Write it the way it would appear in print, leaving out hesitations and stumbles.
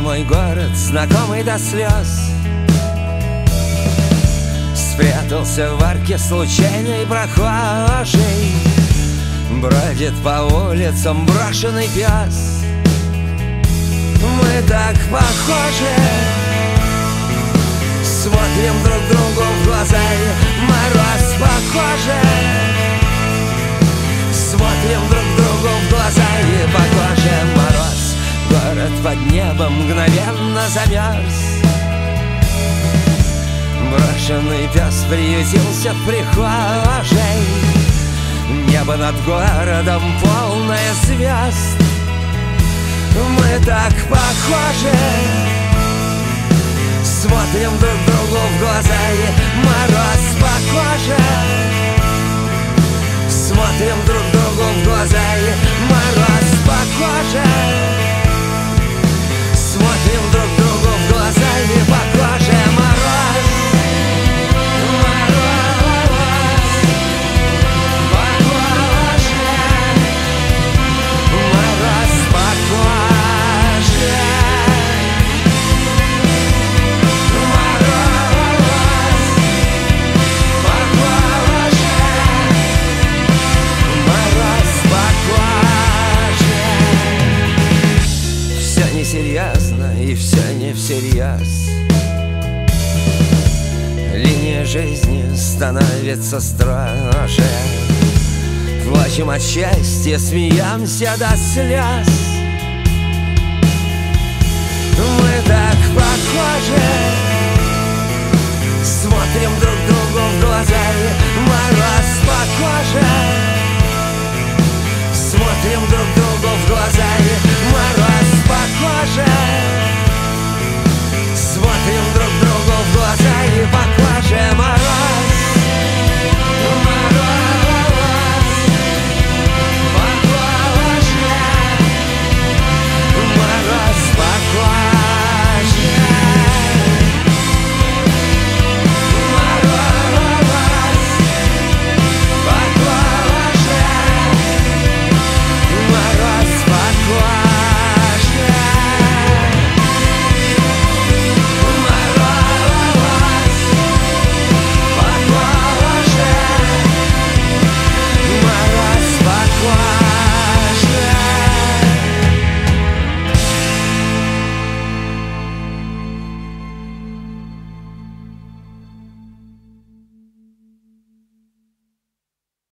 мой город, знакомый до слез, спрятался в арке случайный прохожий. Бродит по улицам брошенный пес. Мы так похожи, смотрим друг другу в глаза, и мороз похоже. Смотрим друг другу в глаза, и похоже мороз. Город под небом мгновенно замерз. Брошенный пес приютился в прихожей. Небо над городом полное звезд. Мы так похожи, смотрим друг другу в глаза, и мороз похоже. Смотрим друг другу в глаза, и мороз похоже. Смотрим друг другу в глаза, и похоже мороз. Серьезно и все не всерьез. Линия жизни становится строже. Плачем от счастья, смеемся до слез. Мы так похожи,